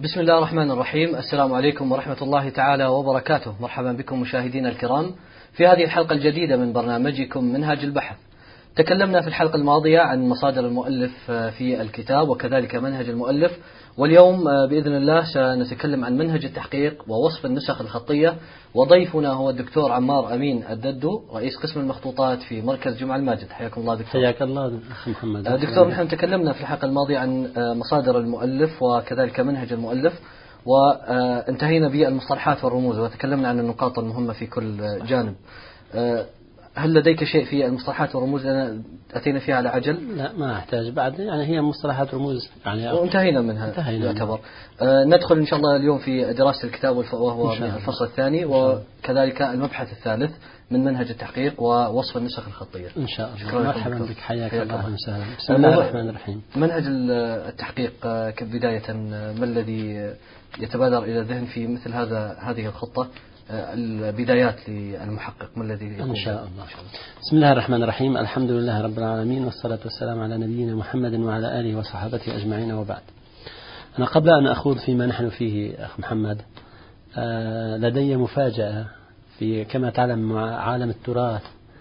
بسم الله الرحمن الرحيم. السلام عليكم ورحمة الله تعالى وبركاته. مرحبا بكم مشاهدينا الكرام في هذه الحلقة الجديدة من برنامجكم منهج البحث. تكلمنا في الحلقة الماضية عن مصادر المؤلف في الكتاب وكذلك منهج المؤلف، واليوم بإذن الله سنتكلم عن منهج التحقيق ووصف النسخ الخطية، وضيفنا هو الدكتور عمار أمين الددو، رئيس قسم المخطوطات في مركز جمع الماجد. حياكم الله دكتور. حياك الله أخي محمد. دكتور، نحن تكلمنا في الحلقة الماضية عن مصادر المؤلف وكذلك منهج المؤلف، وانتهينا بالمصطلحات والرموز وتكلمنا عن النقاط المهمة في كل جانب. هل لديك شيء في المصطلحات والرموز؟ أنا أتينا فيها على عجل. لا، ما أحتاج بعد، يعني هي مصطلحات رموز يعني وانتهينا منها يعتبر. ندخل إن شاء الله اليوم في دراسة الكتاب وهو الفصل الثاني، وكذلك المبحث الثالث من منهج التحقيق ووصف النسخ الخطية إن شاء الله. مرحبا بك، حياك الله وسهلا. بسم الله الرحمن الرحيم. منهج التحقيق كبداية، ما الذي يتبادر إلى الذهن في مثل هذه الخطة؟ البدايات للمحقق ما الذي يكون؟ إن شاء الله. بسم الله الرحمن الرحيم. الحمد لله رب العالمين، والصلاة والسلام على نبينا محمد وعلى آله وصحابته أجمعين، وبعد. أنا قبل أن أخوض فيما نحن فيه أخ محمد، لدي مفاجأة في كما تعلم عالم التراث،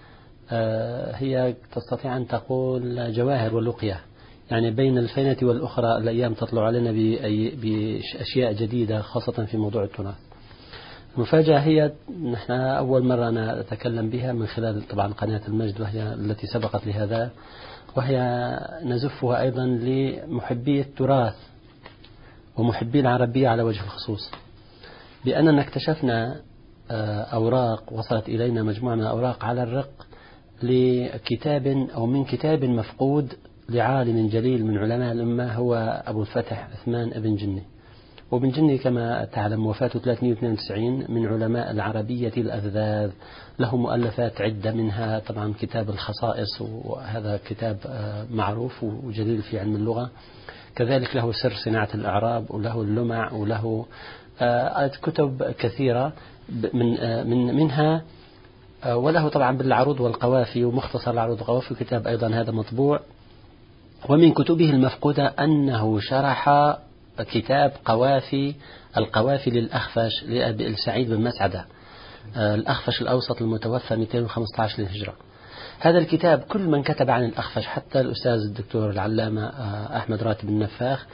هي تستطيع أن تقول جواهر ولقية، يعني بين الفينة والأخرى الأيام تطلع علينا بأشياء جديدة خاصة في موضوع التراث. المفاجأة هي نحن أول مرة أنا أتكلم بها من خلال طبعا قناة المجد، وهي التي سبقت لهذا، وهي نزفها أيضا لمحبي التراث ومحبي العربية على وجه الخصوص، بأننا اكتشفنا أوراق وصلت إلينا، مجموعة من الأوراق على الرق لكتاب أو من كتاب مفقود لعالم جليل من علماء الأمة، هو أبو الفتح عثمان ابن جني. وابن جني كما تعلم وفاته 392، من علماء العربية الأذذاذ، له مؤلفات عدة، منها طبعا كتاب الخصائص، وهذا كتاب معروف وجليل في علم اللغة. كذلك له سر صناعة الإعراب، وله اللمع، وله كتب كثيرة منها، وله طبعا بالعروض والقوافي ومختصر العروض والقوافي، كتاب أيضا هذا مطبوع. ومن كتبه المفقودة أنه شرح كتاب القوافي للأخفش لأبي سعيد بن مسعدة، الأخفش الأوسط المتوفى 215 للهجرة. هذا الكتاب كل من كتب عن الأخفش، حتى الأستاذ الدكتور العلامة أحمد راتب النفاخ،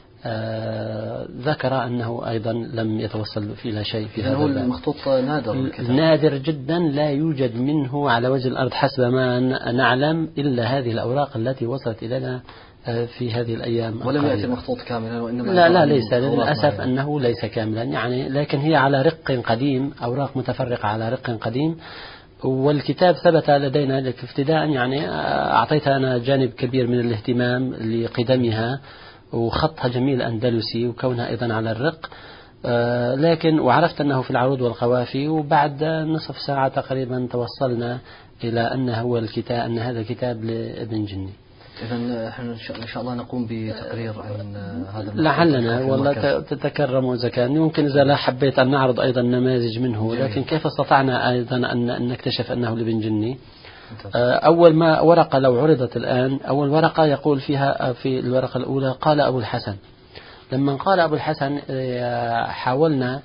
ذكر أنه أيضا لم يتوصل إلى شيء في هذا. هو المخطوط نادر جدا، لا يوجد منه على وجه الأرض حسب ما نعلم إلا هذه الأوراق التي وصلت إلينا في هذه الأيام. ولم يأتي المخطوط كاملا، وإنما لا ليس، للأسف أنه ليس كاملا، يعني لكن هي على رق قديم، أوراق متفرقة على رق قديم. والكتاب ثبت لدينا ابتداء، يعني أعطيتها أنا جانب كبير من الاهتمام لقدمها، وخطها جميل أندلسي، وكونها أيضا على الرق، لكن وعرفت أنه في العروض والقوافي. وبعد نصف ساعة تقريبا توصلنا إلى أن هذا الكتاب لابن جني. إذن إن شاء الله نقوم بتقرير عن هذا. لعلنا والله تتكرم إذا كان يمكن، إذا لا حبيت أن نعرض أيضا نماذج منه. لكن كيف استطعنا أيضا أن نكتشف أنه لابن جني؟ أول ما ورقة لو عرضت الآن، أول ورقة يقول فيها في الورقة الأولى قال أبو الحسن. لما قال أبو الحسن حاولنا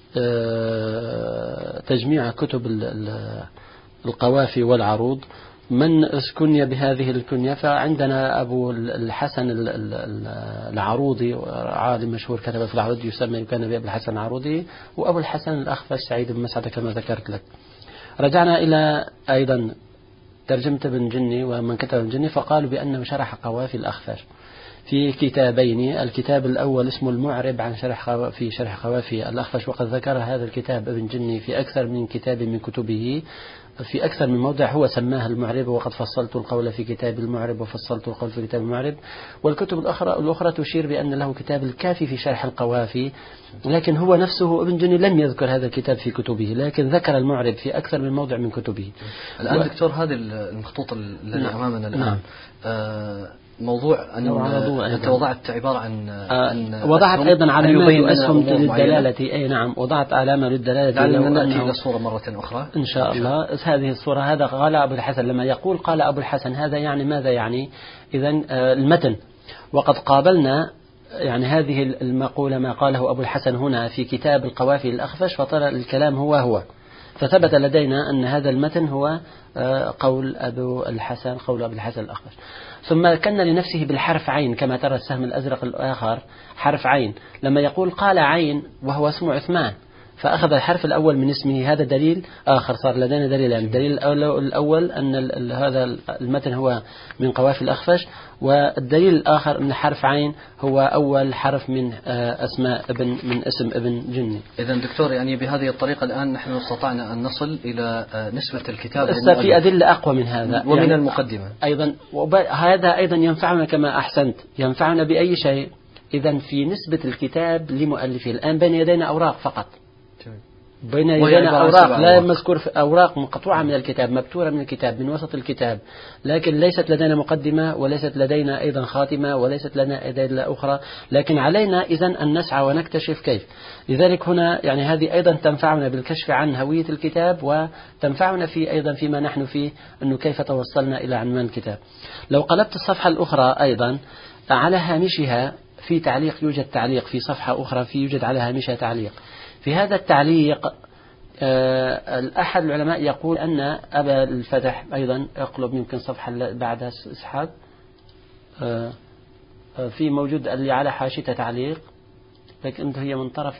تجميع كتب القوافي والعروض من كني بهذه الكنية، فعندنا أبو الحسن العروضي، عالم مشهور كتب في العروض يسمى كان بأبو الحسن العروضي، وأبو الحسن الأخفش سعيد بن مسعدة كما ذكرت لك. رجعنا إلى أيضا ترجمة ابن جني ومن كتب ابن جني، فقالوا بأنه شرح قوافي الأخفش في كتابين. الكتاب الأول اسمه المعرب عن شرح قوافي الأخفش، وقد ذكر هذا الكتاب ابن جني في أكثر من كتاب من كتبه، في أكثر من موضع هو سماه المعرب، وقد فصلت القول في كتاب المعرب وفصلت القول في كتاب المعرب. والكتب الأخرى تشير بأن له كتاب الكافي في شرح القوافي، لكن هو نفسه ابن جني لم يذكر هذا الكتاب في كتبه، لكن ذكر المعرب في أكثر من موضع من كتبه. الآن دكتور، هذا المخطوط الذي أمامنا الآن موضوع أنت وضعت عبارة عن وضعت أيضا علامات وأسهم للدلالة. أي نعم، وضعت علامة للدلالة. لعلنا نأتي إلى الصورة مرة أخرى إن شاء الله. هذه الصورة، هذا قال أبو الحسن. لما يقول قال أبو الحسن، هذا يعني ماذا يعني؟ إذن المتن. وقد قابلنا يعني هذه المقولة ما قاله أبو الحسن هنا في كتاب القوافي الأخفش، فطلع الكلام هو فثبت لدينا أن هذا المتن هو قول أبو الحسن الأخفش. ثم كان لنفسه بالحرف عين كما ترى السهم الأزرق الآخر حرف عين، لما يقول قال عين وهو اسمه عثمان فأخذ الحرف الأول من اسمه، هذا دليل آخر. صار لدينا دليلين، يعني الدليل الأول أن هذا المتن هو من قوافي الأخفش، والدليل الآخر أن حرف عين هو أول حرف من أسماء من اسم ابن جني. إذا دكتور يعني بهذه الطريقة الآن نحن استطعنا أن نصل إلى نسبة الكتاب في أدلة أقوى من هذا ومن يعني المقدمة أيضا، هذا أيضا ينفعنا كما أحسنت، ينفعنا بأي شيء. إذا في نسبة الكتاب لمؤلفه الآن بين يدينا أوراق فقط، بين يدينا أوراق لا مذكور في أوراق مقطوعة من الكتاب، مبتورة من الكتاب من وسط الكتاب، لكن ليست لدينا مقدمة وليست لدينا أيضا خاتمة وليست لنا أدلة أخرى، لكن علينا إذن أن نسعى ونكتشف كيف. لذلك هنا يعني هذه أيضا تنفعنا بالكشف عن هوية الكتاب، وتنفعنا في أيضا فيما نحن فيه أنه كيف توصلنا إلى عنوان الكتاب. لو قلبت الصفحة الأخرى أيضا على هامشها في تعليق، يوجد تعليق في صفحة أخرى يوجد على هامشها تعليق. في هذا التعليق أحد العلماء يقول أن أبا الفتح أيضا اقلب يمكن صفحة بعدها اسحب، في موجود اللي على حاشيته تعليق، لكن هي من طرف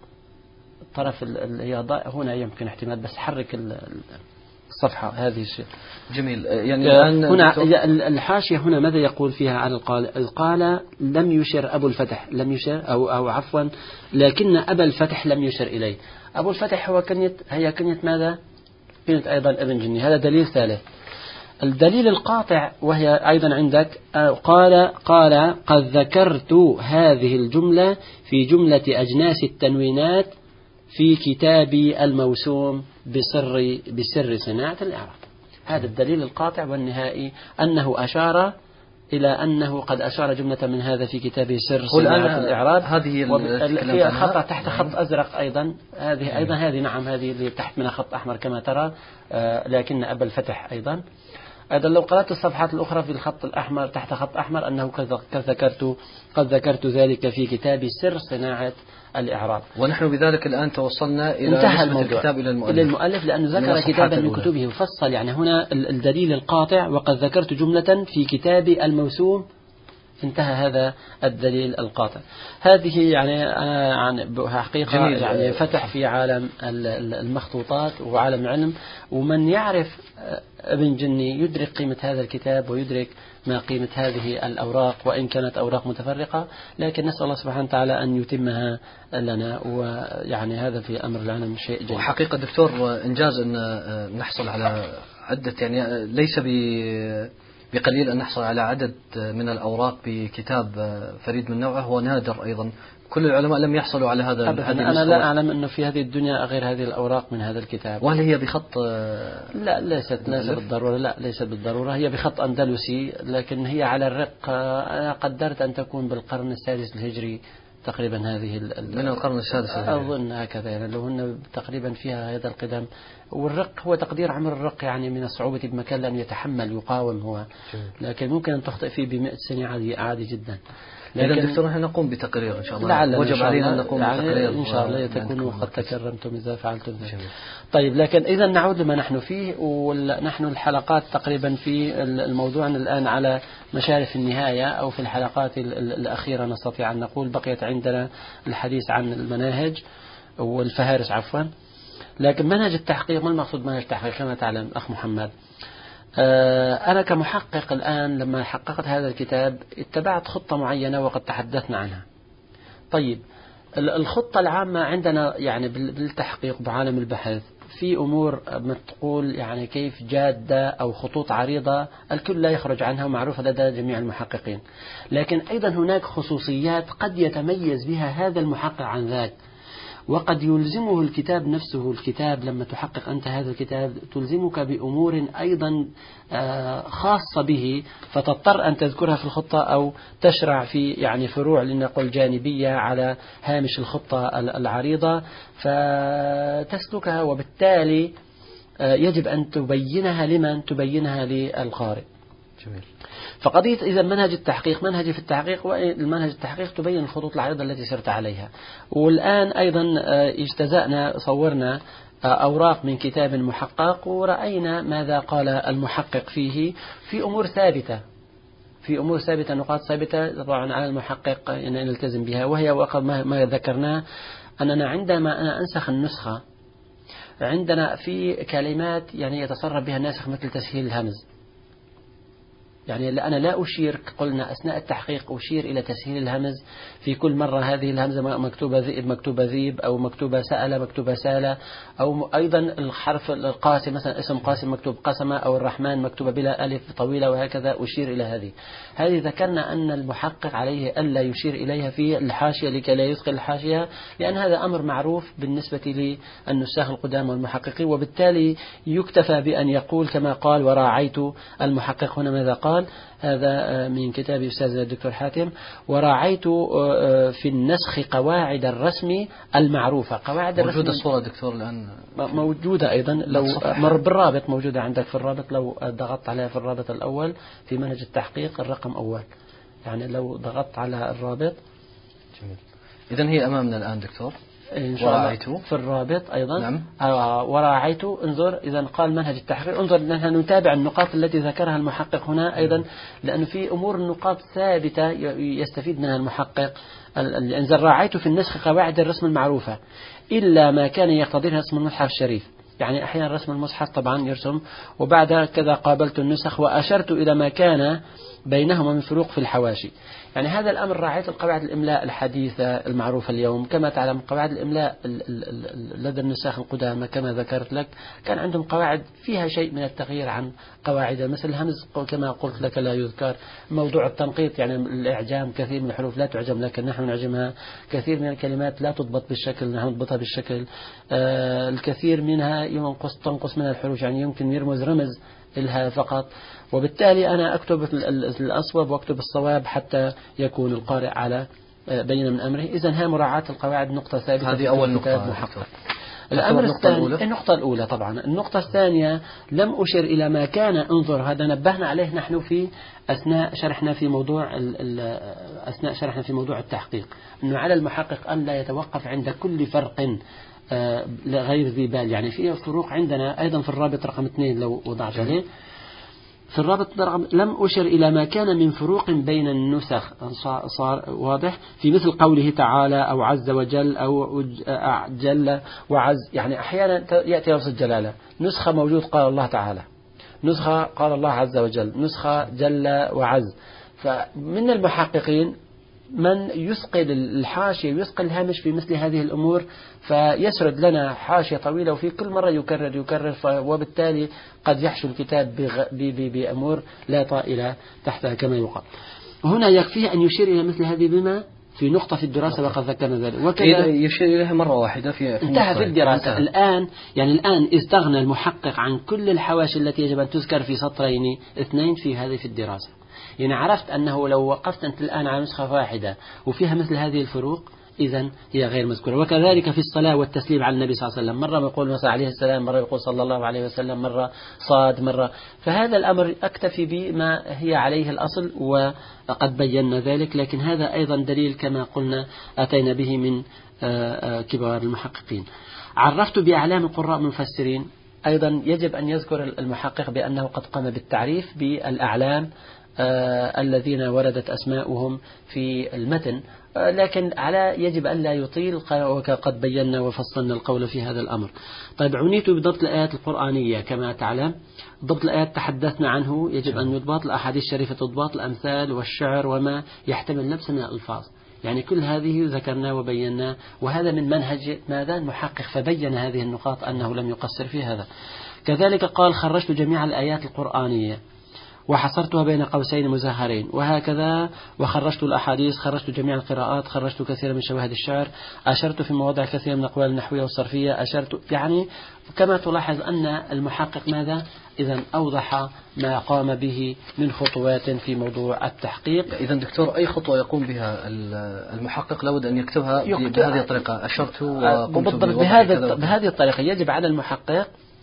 هي هنا يمكن احتمال، بس حرك الصفحة هذه الشيء جميل. يعني الآن هنا الحاشية هنا ماذا يقول فيها على القال لم يشر أبو الفتح، لم يشر أو عفوا لكن أبا الفتح لم يشر إليه. أبو الفتح هي كنية ماذا؟ كنية أيضا ابن جني. هذا دليل ثالث. الدليل القاطع وهي أيضا عندك قال قد ذكرت هذه الجملة في جملة أجناس التنوينات في كتابي الموسوم بسر صناعة الإعراب. هذا الدليل القاطع والنهائي أنه أشار إلى أنه قد أشار جملة من هذا في كتابه سر صناعة الإعراب. هذه في خط تحت خط أزرق أيضا، هذه نعم هذه اللي تحت من خط أحمر كما ترى، لكن أبا الفتح أيضا لو قرأت الصفحات الأخرى في الخط الأحمر تحت خط أحمر أنه قد ذكرت ذلك في كتاب سر صناعة الإعراب. ونحن بذلك الآن توصلنا إلى انتهى الكتاب إلى المؤلف لأنه ذكر كتابا من كتبه وفصل. يعني هنا الدليل القاطع وقد ذكرت جملة في كتابي الموسوم، انتهى هذا الدليل القاطع. هذه يعني حقيقة يعني فتح في عالم المخطوطات وعالم العلم، ومن يعرف ابن جني يدرك قيمة هذا الكتاب ويدرك ما قيمة هذه الأوراق، وإن كانت أوراق متفرقة، لكن نسأل الله سبحانه وتعالى أن يتمها لنا، ويعني هذا في أمر العلم شيء جيد. وحقيقة دكتور إنجاز أن نحصل على عدة، يعني ليس بقليل أن نحصل على عدد من الأوراق بكتاب فريد من نوعه، هو نادر أيضا. كل العلماء لم يحصلوا على هذا. أنا لا أعلم أنه في هذه الدنيا غير هذه الأوراق من هذا الكتاب. وهل هي بخط؟ لا ليست بالضرورة، ليست بالضرورة، هي بخط أندلسي، لكن هي على الرق. أنا قدرت أن تكون بالقرن السادس الهجري تقريبا. هذه من القرن السادس أظن هكذا، يعني لو هن تقريبا فيها هذا القدم. والرق هو تقدير عمر الرق يعني من الصعوبة بمكان لم يتحمل يقاوم هو، لكن ممكن أن تخطئ فيه ب100 سنة عادي جدا. لكن دكتور نحن نقوم بتقرير إن شاء الله، وجب علينا أن نقوم بتقرير إن شاء الله تكونوا قد تكرمتم إذا فعلتم ذلك. طيب لكن إذا نعود لما نحن فيه، ونحن الحلقات تقريبا في الموضوع الآن على مشارف النهاية، أو في الحلقات الأخيرة نستطيع أن نقول بقيت عندنا الحديث عن المناهج والفهارس عفوا. لكن منهج التحقيق، ما المقصود منهج التحقيق؟ كما تعلم أخ محمد، أنا كمحقق الآن لما حققت هذا الكتاب اتبعت خطة معينة وقد تحدثنا عنها. طيب الخطة العامة عندنا يعني بالتحقيق بعالم البحث في أمور ما تقول يعني كيف جادة أو خطوط عريضة الكل لا يخرج عنها ومعروفة لدى جميع المحققين، لكن أيضا هناك خصوصيات قد يتميز بها هذا المحقق عن ذاك، وقد يلزمه الكتاب نفسه. الكتاب لما تحقق أنت هذا الكتاب تلزمك بأمور أيضا خاصة به، فتضطر أن تذكرها في الخطة أو تشرع في يعني فروع لنقل جانبية على هامش الخطة العريضة فتسلكها، وبالتالي يجب أن تبينها لمن؟ تبينها للقارئ. جميل. فقضية إذا منهج التحقيق منهجي في التحقيق، والمنهج التحقيق تبين الخطوط العريضة التي سرت عليها. والآن أيضا اجتزأنا صورنا أوراق من كتاب محقق، ورأينا ماذا قال المحقق فيه في أمور ثابتة، نقاط ثابتة طبعا على المحقق أن نلتزم بها، وهي وقد ما ذكرناه أننا عندما أنا أنسخ النسخة عندنا في كلمات يعني يتصرف بها الناسخ مثل تسهيل الهمز. يعني أنا لا أشير، قلنا أثناء التحقيق أشير إلى تسهيل الهمز في كل مرة، هذه الهمزة مكتوبة ذئب مكتوبة ذيب، أو مكتوبة سأل مكتوبة سالة، أو أيضا الحرف القاسم مثلا اسم قاسم مكتوب قسمة، أو الرحمن مكتوبة بلا ألف طويلة، وهكذا أشير إلى هذه ذكرنا أن المحقق عليه ألا يشير إليها في الحاشية لكي لا يثقل الحاشية، لأن هذا أمر معروف بالنسبة للنساخ القدامى والمحققين، وبالتالي يكتفى بأن يقول كما قال وراعيت. المحقق هنا ماذا قال؟ هذا من كتاب أستاذنا الدكتور حاتم: وراعيت في النسخ قواعد الرسم المعروفة. قواعد الرسم موجودة الصورة دكتور الآن موجودة أيضا، لو مر بالرابط موجودة عندك في الرابط، لو ضغطت عليها في الرابط الأول في منهج التحقيق الرقم أول، يعني لو ضغطت على الرابط. جميل. إذن هي أمامنا الآن دكتور إن شاء الله في الرابط أيضا. نعم. وراعيت، انظر إذا قال منهج التحقيق، انظر نحن نتابع النقاط التي ذكرها المحقق هنا أيضا، لأنه في أمور النقاط ثابتة يستفيد منها المحقق. انظر: راعيت في النسخ قواعد الرسم المعروفة إلا ما كان يقتضيه رسم المصحف الشريف. يعني أحيانا رسم المصحف طبعا يرسم، وبعد كذا قابلت النسخ وأشرت إلى ما كان بينهما من فروق في الحواشي. يعني هذا الأمر راعيت القواعد الإملاء الحديثة المعروفة اليوم. كما تعلم قواعد الإملاء لدى النساخ القدامى كما ذكرت لك كان عندهم قواعد فيها شيء من التغيير عن قواعد، مثل الهمز كما قلت لك لا يذكر. موضوع التنقيط يعني الإعجام، كثير من الحروف لا تعجم لكن نحن نعجمها، كثير من الكلمات لا تضبط بالشكل نحن نضبطها بالشكل، الكثير منها تنقص منها الحروف، يعني يمكن يرمز رمز إلها فقط، وبالتالي أنا أكتب الأصوب وأكتب الصواب حتى يكون القارئ على بين من أمره. إذن ها مراعاة القواعد نقطة ثابتة. هذه أول نقطة محقق. الأمر الثاني، النقطة الأولى طبعا. النقطة الثانية لم أشر إلى ما كان. انظر، هذا نبهنا عليه نحن في أثناء شرحنا في موضوع التحقيق، أنه على المحقق أن لا يتوقف عند كل فرق غير ذي بال. يعني في فروق عندنا أيضا في الرابط رقم 2 لو وضعت عليه في الرابط لم أشر إلى ما كان من فروق بين النسخ، صار واضح في مثل قوله تعالى أو عز وجل أو جل وعز. يعني أحيانا يأتي لفظ الجلالة، نسخة موجود قال الله تعالى، نسخة قال الله عز وجل، نسخة جل وعز. فمن المحققين من يثقل الحاشية ويثقل الهامش في مثل هذه الأمور، فيسرد لنا حاشية طويلة وفي كل مرة يكرر وبالتالي قد يحشو الكتاب بأمور لا طائلة تحتها كما يقال. هنا يكفيه أن يشير إلى مثل هذه بما في نقطة في الدراسة وقد ذكرنا ذلك، وكذا يشير إليها مرة واحدة في انتهى في الدراسة. الآن استغنى المحقق عن كل الحواشي التي يجب أن تذكر في سطرين 2 في الدراسة. يعني عرفت أنه لو وقفت أنت الآن على نسخة واحدة وفيها مثل هذه الفروق إذن هي غير مذكورة. وكذلك في الصلاة والتسليم على النبي صلى الله عليه وسلم، مرة يقول مثلا عليه السلام، مرة يقول صلى الله عليه وسلم، مرة صاد، مرة. فهذا الأمر أكتفي بما هي عليه الأصل وقد بينا ذلك، لكن هذا أيضا دليل كما قلنا أتينا به من كبار المحققين. عرفت بأعلام القراء المفسرين. أيضا يجب أن يذكر المحقق بأنه قد قام بالتعريف بالأعلام الذين وردت أسماؤهم في المتن، لكن يجب أن لا يطيل وقد بينا وفصلنا القول في هذا الأمر. طيب، عنيت بضبط الآيات القرآنية كما تعلم. ضبط الآيات تحدثنا عنه، يجب أن يضبط الأحاديث الشريفة، تضبط الأمثال والشعر وما يحتمل نفس من الألفاظ. يعني كل هذه ذكرنا وبينا، وهذا من منهج ماذا المحقق، فبين هذه النقاط أنه لم يقصر في هذا. كذلك قال خرجت جميع الآيات القرآنية وحصرتها بين قوسين مزهرين، وهكذا وخرجت الأحاديث، خرجت جميع القراءات، خرجت كثيرا من شواهد الشعر، أشرت في مواضع كثيرة من الأقوال النحوية والصرفية، يعني كما تلاحظ أن المحقق ماذا إذن أوضح ما قام به من خطوات في موضوع التحقيق. إذن دكتور، أي خطوة يقوم بها المحقق لابد أن يكتبها بهذه الطريقة؟ أشرت وقمت بهذه الطريقة. يجب على المحقق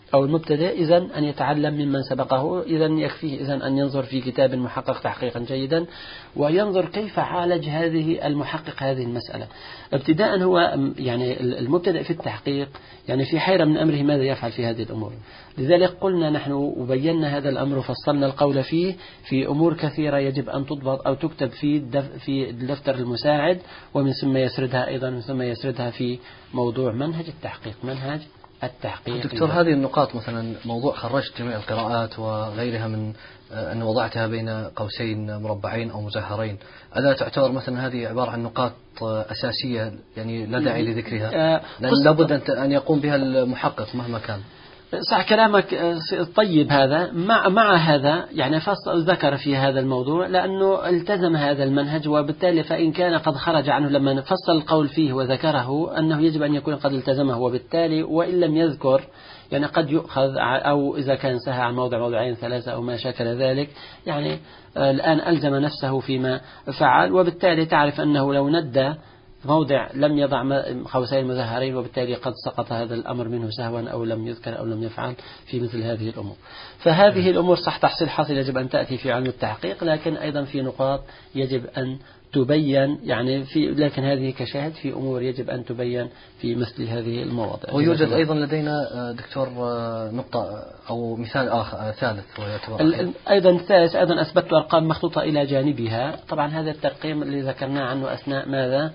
أو المبتدئ إذن أن يتعلم ممن سبقه، إذن يكفيه إذن أن ينظر في كتاب محقق تحقيقا جيدا وينظر كيف عالج هذه المحقق هذه المسألة. ابتداء هو يعني المبتدئ في التحقيق يعني في حيرة من أمره ماذا يفعل في هذه الأمور. لذلك قلنا نحن وبينا هذا الأمر وفصلنا القول فيه في أمور كثيرة يجب أن تضبط أو تكتب في الدفتر المساعد، ومن ثم يسردها أيضا من ثم يسردها في موضوع منهج التحقيق. منهج التحقيق دكتور، هذه النقاط مثلا موضوع خرجت جميع القراءات وغيرها من أن وضعتها بين قوسين مربعين أو مزهرين، ألا تعتبر مثلا هذه عبارة عن نقاط أساسية يعني لا داعي لذكرها، لأن لابد أن يقوم بها المحقق مهما كان؟ صح كلامك طيب. هذا مع هذا يعني فصل ذكر في هذا الموضوع لأنه التزم هذا المنهج، وبالتالي فإن كان قد خرج عنه لما فصل القول فيه وذكره أنه يجب أن يكون قد التزمه، وبالتالي وإن لم يذكر يعني قد يؤخذ، أو إذا كان سهى عن موضع موضعين ثلاثة أو ما شاكل ذلك يعني الآن ألزم نفسه فيما فعل، وبالتالي تعرف أنه لو ندى موضع لم يضع قوسين مزهرين وبالتالي قد سقط هذا الأمر منه سهوا أو لم يذكر أو لم يفعل في مثل هذه الأمور. فهذه الأمور صح تحصيل حاصل يجب أن تأتي في علم التحقيق، لكن أيضا في نقاط يجب أن تبين يعني لكن هذه كشاهد في أمور يجب أن تبين في مثل هذه المواضع. ويوجد أيضا لدينا دكتور نقطة أو مثال آخر ثالث أيضا الثالث أيضا أثبت أرقام مخطوطة إلى جانبها. طبعا هذا الترقيم اللي ذكرناه عنه أثناء ماذا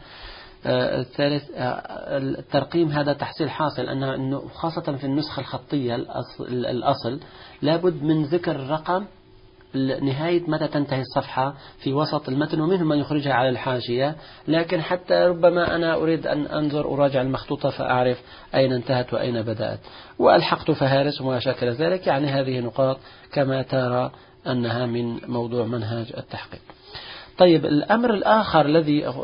الثالث الترقيم هذا تحصيل حاصل أنه خاصة في النسخة الخطية الأصل لابد من ذكر الرقم نهاية متى تنتهي الصفحة في وسط المتن، ومنهم من يخرجها على الحاشية، لكن حتى ربما أنا أريد أن أنظر أراجع المخطوطة فأعرف أين انتهت وأين بدأت، وألحقت فهارس وما شاكل ذلك. يعني هذه نقاط كما ترى أنها من موضوع منهج التحقيق. طيب الأمر الآخر الذي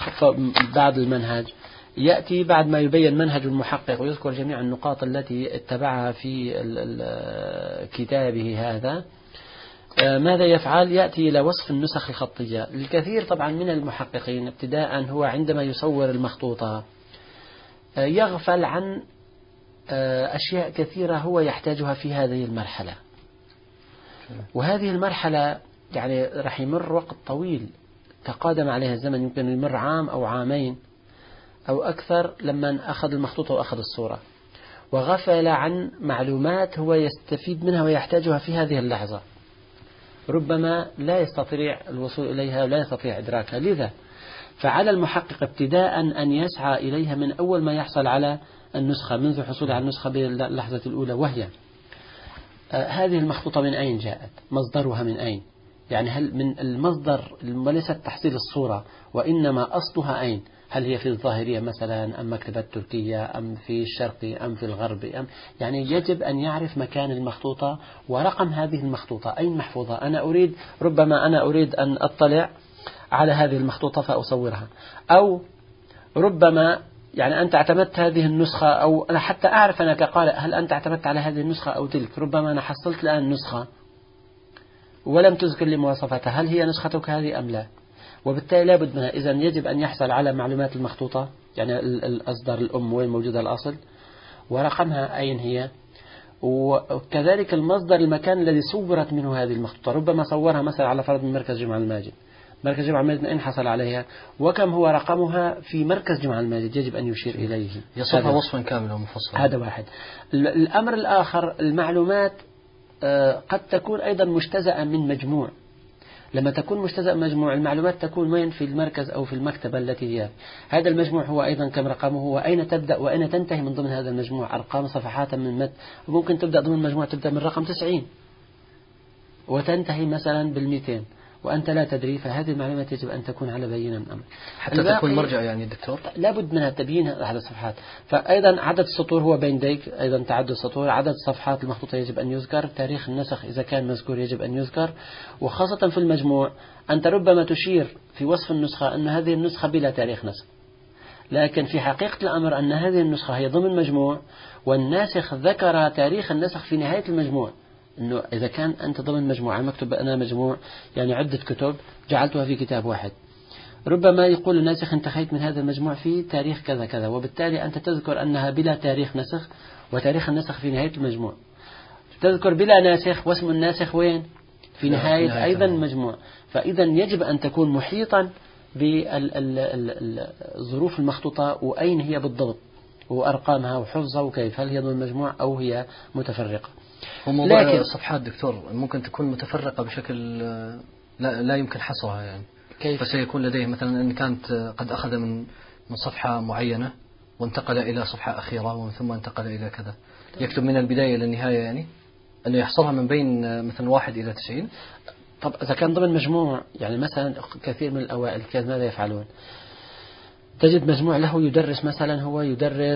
بعد المنهج يأتي بعد ما يبين منهج المحقق ويذكر جميع النقاط التي اتبعها في كتابه هذا، ماذا يفعل؟ يأتي إلى وصف النسخ الخطية. الكثير طبعا من المحققين ابتداء هو عندما يصور المخطوطة يغفل عن أشياء كثيرة هو يحتاجها في هذه المرحلة، وهذه المرحلة يعني راح يمر وقت طويل تقادم عليها الزمن، يمكن يمر عام أو عامين أو أكثر لما أخذ المخطوطة وأخذ الصورة، وغفل عن معلومات هو يستفيد منها ويحتاجها في هذه اللحظة، ربما لا يستطيع الوصول إليها ولا يستطيع إدراكها. لذا فعلى المحقق ابتداء أن يسعى إليها من أول ما يحصل على النسخة، منذ حصول على النسخة باللحظة الأولى، وهي هذه المخطوطة من أين جاءت؟ مصدرها من أين؟ يعني هل من المصدر وليست تحصيل الصورة وإنما أصلها أين؟ هل هي في الظاهرية مثلا أم مكتبة تركية أم في الشرقي أم في الغربي يعني يجب أن يعرف مكان المخطوطة ورقم هذه المخطوطة أين محفوظة. ربما أنا أريد أن أطلع على هذه المخطوطة فأصورها، أو ربما يعني أنت اعتمدت هذه النسخة، أو أنا حتى أعرف أنا كقارئ هل أنت اعتمدت على هذه النسخة أو تلك. ربما أنا حصلت الآن نسخة ولم تذكر لي مواصفاتها، هل هي نسختك هذه أم لا؟ وبالتالي لابد منها. إذن يجب أن يحصل على معلومات المخطوطة، يعني الأصدر الأم وين موجودة الأصل ورقمها أين هي، وكذلك المصدر المكان الذي صورت منه هذه المخطوطة. ربما صورها مثلا على فرض من مركز جمع الماجد، مركز جمع الماجد أين حصل عليها وكم هو رقمها في مركز جمع الماجد، يجب أن يشير إليه، يصفها وصفا كاملا ومفصلا. هذا واحد. الأمر الآخر المعلومات قد تكون أيضا مجتزأة من مجموع. لما تكون مجتزأ مجموع المعلومات تكون وين؟ في المركز أو في المكتبة التي هي. هذا المجموع هو أيضا كم رقمه وأين تبدأ وأين تنتهي من ضمن هذا المجموع، أرقام صفحات من متن. ممكن تبدأ ضمن المجموع تبدأ من رقم 90 وتنتهي مثلا بال200 وأنت لا تدري، فهذه المعلومات يجب أن تكون على بينة من أمر حتى تكون مرجع. يعني الدكتور لابد منها تبيين أحد الصفحات. فأيضا عدد السطور هو بين ديك، أيضا تعدد السطور، عدد الصفحات المخطوطة يجب أن يذكر، تاريخ النسخ إذا كان مذكور يجب أن يذكر. وخاصة في المجموع أنت ربما تشير في وصف النسخة أن هذه النسخة بلا تاريخ نسخ، لكن في حقيقة الأمر أن هذه النسخة هي ضمن مجموع، والناسخ ذكر تاريخ النسخ في نهاية المجموع. إنه إذا كان أنت ضمن مجموعة مكتوب أنا مجموع يعني عدة كتب جعلتها في كتاب واحد، ربما يقول الناسخ انتهيت من هذا المجموع في تاريخ كذا كذا، وبالتالي أنت تذكر أنها بلا تاريخ نسخ، وتاريخ النسخ في نهاية المجموع. تذكر بلا ناسخ، واسم الناسخ وين؟ في نهاية أيضا المجموع. فإذا يجب أن تكون محيطا بالظروف المخطوطة وأين هي بالضبط، وأرقامها وحفظها وكيف، هل هي ضمن المجموع أو هي متفرقة. وموضوع الصفحات دكتور ممكن تكون متفرقة بشكل لا يمكن حصرها يعني. كيف؟ فسيكون لديه مثلا أن كانت قد أخذ من صفحة معينة وانتقل إلى صفحة أخيرة ومن ثم انتقل إلى كذا، يكتب من البداية إلى النهاية يعني، أنه يحصرها من بين مثلا 1 إلى 90. طب إذا كان ضمن مجموع يعني مثلا كثير من الأوائل كان ماذا يفعلون؟ تجد مجموع له يدرس مثلا، هو يدرس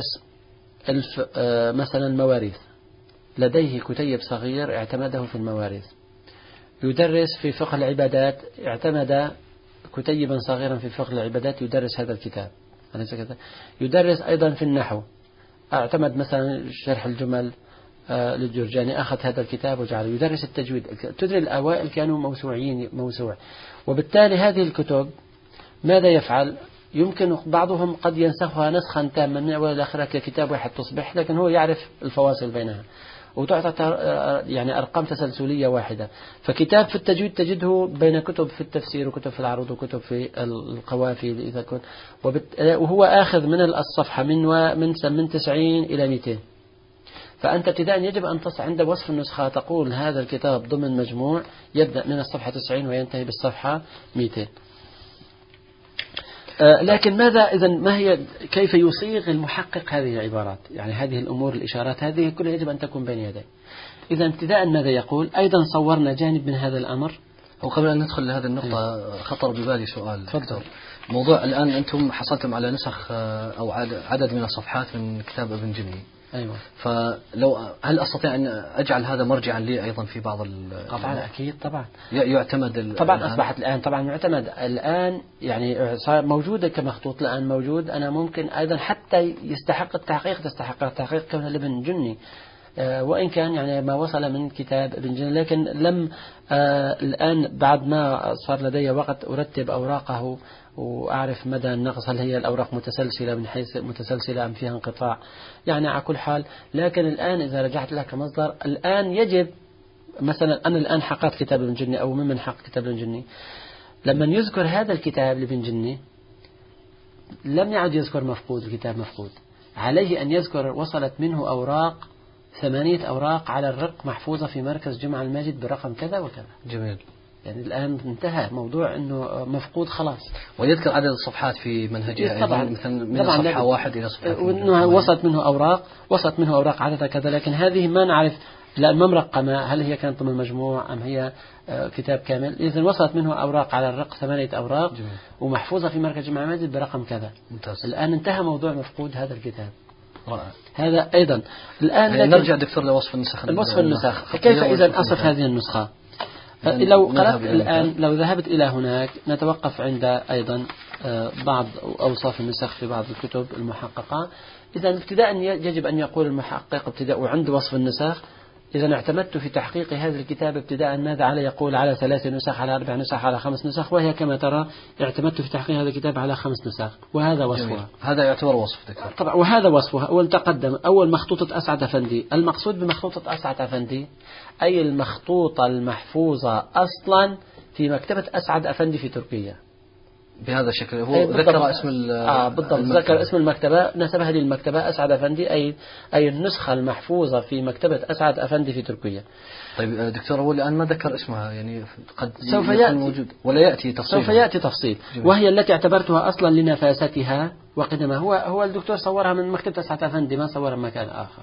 مثلا مواريث، لديه كتيب صغير اعتمده في المواريث. يدرس في فقه العبادات، اعتمد كتيبا صغيرا في فقه العبادات يدرس هذا الكتاب. يدرس أيضا في النحو، اعتمد مثلا شرح الجمل للجرجاني، أخذ هذا الكتاب وجعله يدرس التجويد. تدري الأوائل كانوا موسوع، وبالتالي هذه الكتب ماذا يفعل؟ يمكن بعضهم قد ينسخها نسخا تاما من أول إلى آخر ككتاب واحد تصبح، لكن هو يعرف الفواصل بينها، وتعطى يعني أرقام تسلسلية واحدة. فكتاب في التجويد تجده بين كتب في التفسير وكتب في العروض وكتب في القوافي إذا كنت، وهو آخذ من الصفحة من 90 إلى 200. فأنت ابتداء يجب أن تصل عند وصف النسخة تقول هذا الكتاب ضمن مجموع يبدأ من الصفحة 90 وينتهي بالصفحة 200. لكن ماذا إذا ما هي كيف يصيغ المحقق هذه العبارات؟ يعني هذه الأمور الإشارات هذه كلها يجب أن تكون بين يديه. إذا ابتداء ماذا يقول؟ أيضا صورنا جانب من هذا الأمر. وقبل أن ندخل لهذه النقطة خطر ببالي سؤال. تفضل. موضوع الآن أنتم حصلتم على نسخ أو عدد من الصفحات من كتاب ابن جني. أيوة. فلو هل أستطيع أن أجعل هذا مرجعا لي أيضا في بعض طبعا أكيد طبعا يعتمد طبعا أصبحت الآن طبعا معتمد الآن، يعني صار موجودة كمخطوط الآن موجود. أنا ممكن أيضا حتى يستحق التحقيق، تستحق التحقيق كونه لابن جني، وإن كان يعني ما وصل من كتاب ابن جني، لكن لم الآن بعد ما صار لدي وقت أرتب أوراقه وأعرف مدى النقص، هل هي الأوراق متسلسلة من حيث متسلسلة أم فيها انقطاع، يعني على كل حال. لكن الآن إذا رجعت لها كمصدر، الآن يجب مثلا أنا الآن حققت كتاب ابن جني أو ممن حقق كتاب ابن جني، لما يذكر هذا الكتاب لابن جني لم يعد يذكر مفقود، الكتاب مفقود، عليه أن يذكر وصلت منه أوراق 8 أوراق على الرق محفوظة في مركز جمع الماجد برقم كذا وكذا. جميل. يعني الآن انتهى موضوع أنه مفقود خلاص. ويذكر عدد الصفحات في منهجها طبعا مثلا من صفحة 1 إلى صفحة وصلت منه أوراق عدد كذا، لكن هذه ما نعرف لأن ما مرقمة، هل هي كانت ضمن المجموع أم هي كتاب كامل. إذن وصلت منه أوراق على الرق 8 أوراق. جميل. ومحفوظة في مركز جمع الماجد برقم كذا. ممتاز. الآن انتهى موضوع مفقود هذا الكتاب. رائع. هذا أيضا الآن يعني نرجع دكتور لوصف النسخ. الوصف النسخ كيف إذا أصف هذه النسخة؟ لو قرأت الآن لو ذهبت إلى هناك نتوقف عند أيضا بعض أوصاف النسخ في بعض الكتب المحققة. إذا ابتداء يجب أن يقول المحقق ابتداء وعند وصف النسخ، إذا اعتمدت في تحقيق هذا الكتاب ابتداء ماذا على يقول على 3 نسخ على 4 نسخ على 5 نسخ، وهي كما ترى اعتمدت في تحقيق هذا الكتاب على 5 نسخ، وهذا وصفها. هذا يعتبر وصف دكتور. طبعا وهذا وصفها. والتقدم أول مخطوطة أسعد أفندي. المقصود بمخطوطة أسعد أفندي أي المخطوطة المحفوظة أصلا في مكتبة أسعد أفندي في تركيا. بهذا الشكل هو ذكر اسم بالضبط ذكر اسم المكتبة، نسبها للمكتبة أسعد أفندي أي النسخة المحفوظة في مكتبة أسعد أفندي في تركيا. طيب دكتور هو الآن ما ذكر اسمها، يعني قد سوف يأتي موجود ولا يأتي تفصيل. سوف يأتي تفصيل. جميل. وهي التي اعتبرتها أصلا لنفاستها وقدمها. هو الدكتور صورها من مكتبة أسعد أفندي، ما صورها من مكان آخر.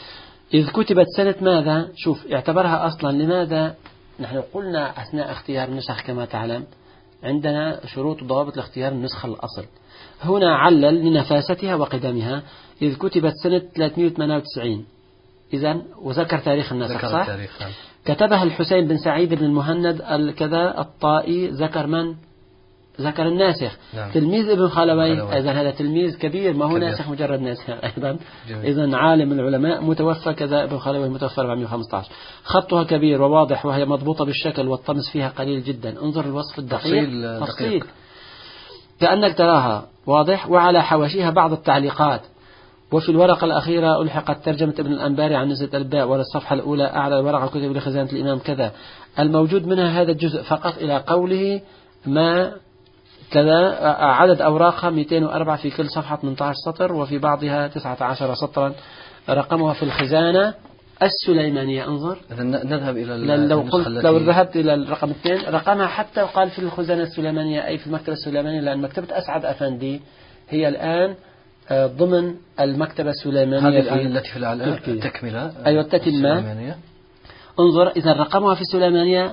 إذ كتبت سنة ماذا؟ شوف اعتبرها أصلا لماذا؟ نحن قلنا أثناء اختيار النسخ كما تعلم عندنا شروط وضوابط لاختيار النسخة الأصل. هنا علل لنفاستها وقدمها. إذ كتبت سنة 398 إذن وذكر تاريخ النسخ صح؟ التاريخ. كتبها الحسين بن سعيد بن المهند الكذا الطائي. ذكر من؟ ذكر الناسخ. نعم. تلميذ ابن خلوي. إذن هذا تلميذ كبير ما هو ناسخ مجرد ناسخ أيضا. إذن عالم العلماء متوفى كذا ابن خلوي متوفى 415. خطها كبير وواضح وهي مضبوطة بالشكل والطمس فيها قليل جدا. انظر الوصف الدقيق. تفصيل. كأنك تراها، واضح. وعلى حواشيها بعض التعليقات. وفي الورقة الأخيرة ألحقت ترجمة ابن الأنباري عن نزهة الباء، والصفحة الأولى أعلى الورقة كتب لخزانة الإمام كذا. الموجود منها هذا الجزء فقط إلى قوله ما كذا. عدد أوراقها 204 في كل صفحة 18 سطر، وفي بعضها 19 سطرا. رقمها في الخزانة السليمانية. انظر، نذهب إلى لو ذهبت إلى الرقم 2 رقمها حتى وقال في الخزانة السليمانية، أي في المكتبة السليمانية، لأن مكتبة أسعد أفندي هي الآن ضمن المكتبة السليمانية. هذه التي في الأعلى تكملة. أيوة السليمانية. انظر، إذا رقمها في السليمانية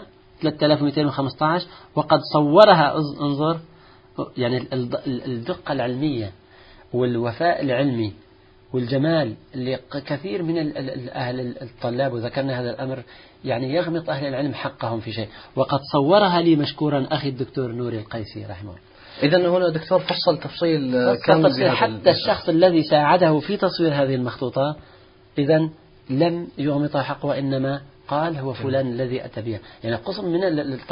3215، وقد صورها. انظر، يعني الدقة العلمية والوفاء العلمي والجمال اللي كثير من أهل الطلاب، وذكرنا هذا الأمر، يعني يغمط أهل العلم حقهم في شيء. وقد صورها لي مشكورا أخي الدكتور نوري القيسي رحمه الله. إذن هنا دكتور فصل تفصيل كامل حتى الشخص الذي ساعده في تصوير هذه المخطوطات إذن لم يغمط حقه، وإنما قال هو فلان الذي أتى بها. يعني قسم من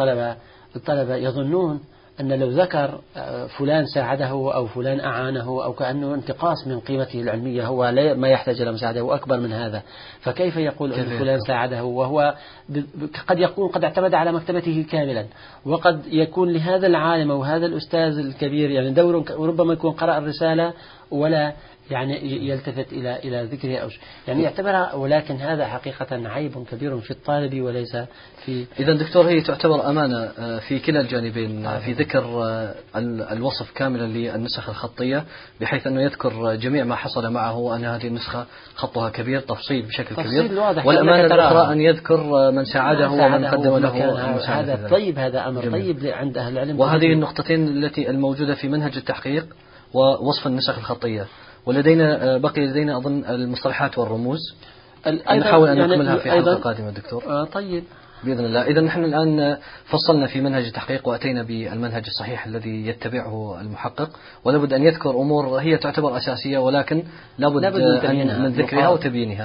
الطلبة يظنون أن لو ذكر فلان ساعده أو فلان أعانه أو كأنه انتقاص من قيمته العلمية، هو ما يحتاج إلى مساعدة وأكبر من هذا. فكيف يقول أن فلان ساعده وهو قد يكون قد اعتمد على مكتبته كاملا، وقد يكون لهذا العالم أو هذا الأستاذ الكبير يعني دور، وربما يكون قرأ الرسالة ولا يعني يلتفت إلى ذكره أو يعني يعتبرها، ولكن هذا حقيقة عيب كبير في الطالب وليس في. إذا دكتور هي تعتبر أمانة في كلا الجانبين في ذكر الوصف كاملا للنسخ الخطية، بحيث أنه يذكر جميع ما حصل معه، وأن هذه النسخة خطها كبير، تفصيل بشكل كبير. والأمانة الأخرى أن يذكر من ساعده ومن قدم له المساعدة. هذا طيب، هذا أمر طيب عند أهل العلم. وهذه النقطتين التي الموجودة في منهج التحقيق ووصف النسخ الخطية. ولدينا بقي لدينا أظن المصطلحات والرموز، نحاول أن نكملها في حلقة قادمة دكتور. طيب بإذن الله. إذا نحن الآن فصلنا في منهج التحقيق وأتينا بالمنهج الصحيح الذي يتبعه المحقق، ولابد أن يذكر أمور هي تعتبر أساسية، ولكن لابد من ذكرها وتبيينها.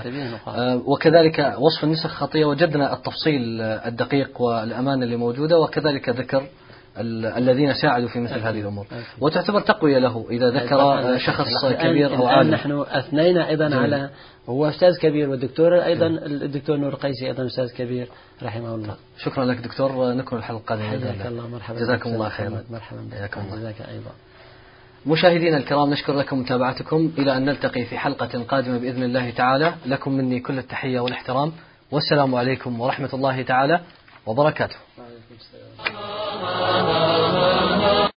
وكذلك وصف النسخ الخطية وجدنا التفصيل الدقيق والأمانة اللي موجودة، وكذلك ذكر الذين ساعدوا في مثل هذه الأمور، وتعتبر تقوية له إذا ذكر شخص كبير أو عالم. نحن أثنينا أيضا على هو أستاذ كبير، والدكتور أيضا الدكتور نور القيسي أيضا أستاذ كبير رحمه الله. شكرا لك دكتور، نكمل الحلقة القادمة. حياك الله، مرحبا. جزاكم الله خيرا. مرحبا بك. جزاك أيضا. مشاهدينا الكرام، نشكر لكم متابعتكم، إلى أن نلتقي في حلقة قادمة بإذن الله تعالى. لكم مني كل التحية والاحترام، والسلام عليكم ورحمة الله تعالى وبركاته.